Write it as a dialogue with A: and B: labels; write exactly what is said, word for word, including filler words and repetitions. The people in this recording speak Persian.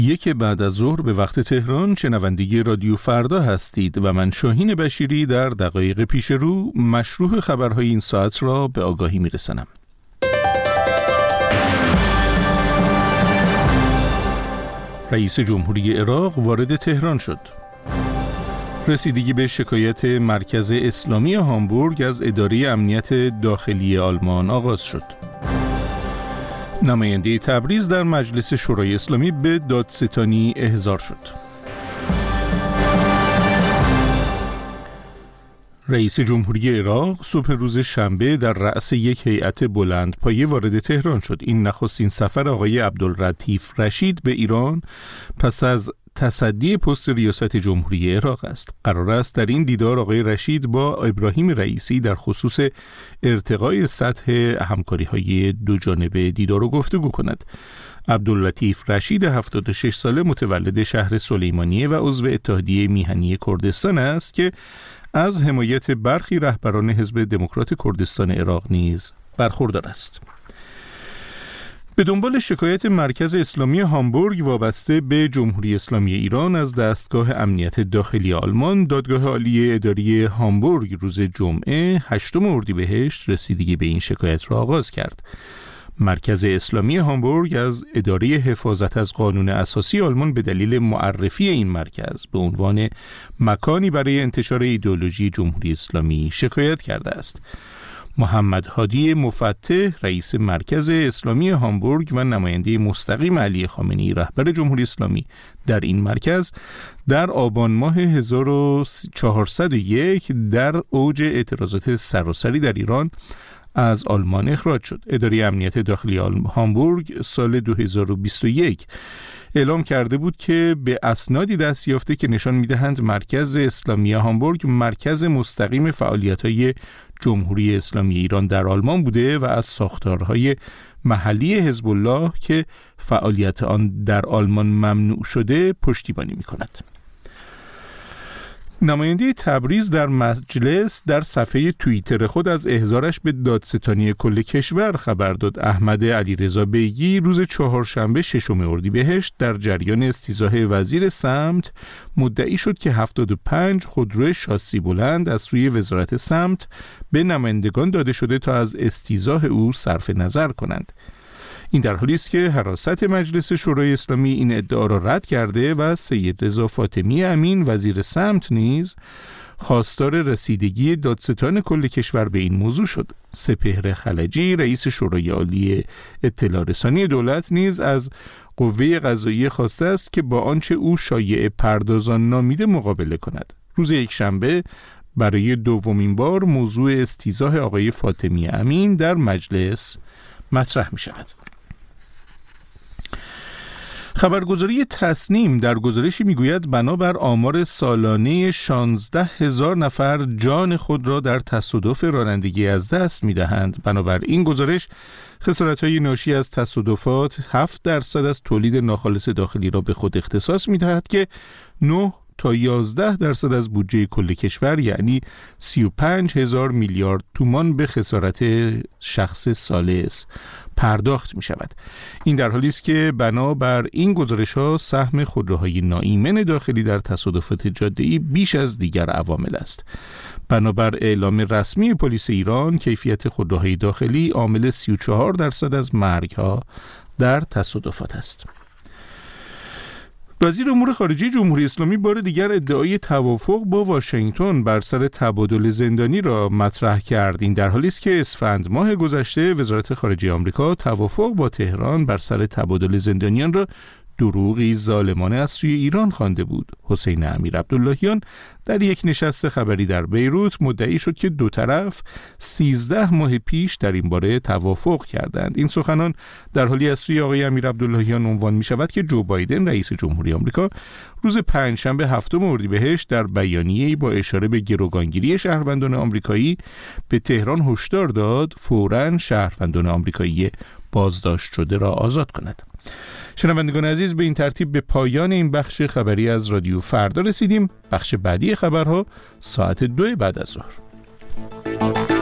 A: یک بعد از ظهر به وقت تهران شنونده رادیو فردا هستید و من شاهین بشیری در دقایق پیش رو مشروح خبرهای این ساعت را به آگاهی میرسانم. رئیس جمهوری عراق وارد تهران شد. رسیدگی به شکایت مرکز اسلامی هامبورگ از اداره امنیت داخلی آلمان آغاز شد. نماینده تبریز در مجلس شورای اسلامی به دادستانی احضار شد. رئیس جمهوری عراق صبح روز شنبه در رأس یک هیئت بلندپایه وارد تهران شد. این نخستین سفر آقای عبداللطیف رشید به ایران پس از تصدی پست ریاست جمهوری عراق است. قرار است در این دیدار آقای رشید با ابراهیم رئیسی در خصوص ارتقای سطح همکاری‌های دو جانبه دیدار و گفتگو کند. عبداللطیف رشید هفتاد و شش ساله متولد شهر سلیمانیه و عضو اتحادیه میهنی کردستان است که از حمایت برخی رهبران حزب دموکرات کردستان عراق نیز برخوردار است. به دنبال شکایت مرکز اسلامی هامبورگ وابسته به جمهوری اسلامی ایران از دستگاه امنیت داخلی آلمان، دادگاه عالی اداری هامبورگ روز جمعه هشتم اردیبهشت رسیدگی به این شکایت را آغاز کرد. مرکز اسلامی هامبورگ از اداره حفاظت از قانون اساسی آلمان به دلیل معرفی این مرکز به عنوان مکانی برای انتشار ایدئولوژی جمهوری اسلامی شکایت کرده است. محمد هادی مفتح رئیس مرکز اسلامی هامبورگ و نماینده مستقیم علی خامنه‌ای رهبر جمهوری اسلامی در این مرکز در آبان ماه هزار و چهارصد و یک در اوج اعتراضات سراسری در ایران از آلمان اخراج شد. اداره امنیت داخلی هامبورگ سال دو هزار و بیست و یک اعلام کرده بود که به اسنادی دست یافته که نشان می‌دهند مرکز اسلامی هامبورگ مرکز مستقیم فعالیت‌های جمهوری اسلامی ایران در آلمان بوده و از ساختارهای محلی حزب الله که فعالیت آن در آلمان ممنوع شده پشتیبانی می‌کند. نماینده تبریز در مجلس در صفحه توییتر خود از احضارش به دادستانی کل کشور خبر داد. احمد علیرضا بیگی روز چهارشنبه ششم اردیبهشت در جریان استیضاح وزیر سمت مدعی شد که هفتاد و پنج خودرو شاسی بلند از سوی وزارت سمت به نمایندگان داده شده تا از استیضاح او صرف نظر کنند. این در حالی است که حراست مجلس شورای اسلامی این ادعا را رد کرده و سید رضا فاطمی امین وزیر سمت نیز خواستار رسیدگی دادستان کل کشور به این موضوع شد. سپهر خلجی رئیس شورای عالی اطلاع رسانی دولت نیز از قوه قضاییه خواسته است که با آنچه او شایعه پردازان نامیده مقابله کند. روز یکشنبه برای دومین بار موضوع استیضاح آقای فاطمی امین در مجلس مطرح می شود. خبرگزاری تصنیم در گزارشی میگوید بنابر آمار سالانه شانزده هزار نفر جان خود را در تصادف رانندگی از دست میدهند. بنابر این گزارش خسارت‌های ناشی از تصادفات هفت درصد از تولید ناخالص داخلی را به خود اختصاص میدهد که نه تا یازده درصد از بودجه کل کشور یعنی سی و پنج هزار میلیارد تومان به خسارت شخص ثالث پرداخت می شود. این در حالی است که بنابر این گزارش ها سهم خودروهای ناایمن داخلی در تصادفات جاده‌ای بیش از دیگر عوامل است. بنابر اعلام رسمی پلیس ایران کیفیت خودروهای داخلی عامل سی و چهار درصد از مرگ ها در تصادفات است. وزیر امور خارجه جمهوری اسلامی بار دیگر ادعای توافق با واشنگتن بر سر تبادل زندانی را مطرح کرد. این در حالی است که اسفند ماه گذشته وزارت خارجه آمریکا توافق با تهران بر سر تبادل زندانیان را دروغی ظالمانه از سوی ایران خوانده بود. حسین امیر عبداللهیان در یک نشست خبری در بیروت مدعی شد که دو طرف سیزده ماه پیش در این باره توافق کردند. این سخنان در حالی از سوی آقای امیر عبداللهیان عنوان می شود که جو بایدن رئیس جمهوری آمریکا روز پنجشنبه هفتم اردیبهشت در بیانیه‌ای با اشاره به گروگانگیری شهروندان آمریکایی به تهران هشدار داد فوراً شهروندان آمریکایی بازداشت شده را آزاد کند. شنوندگان عزیز، به این ترتیب به پایان این بخش خبری از رادیو فردا رسیدیم. بخش بعدی خبرها ساعت دو بعد از ظهر.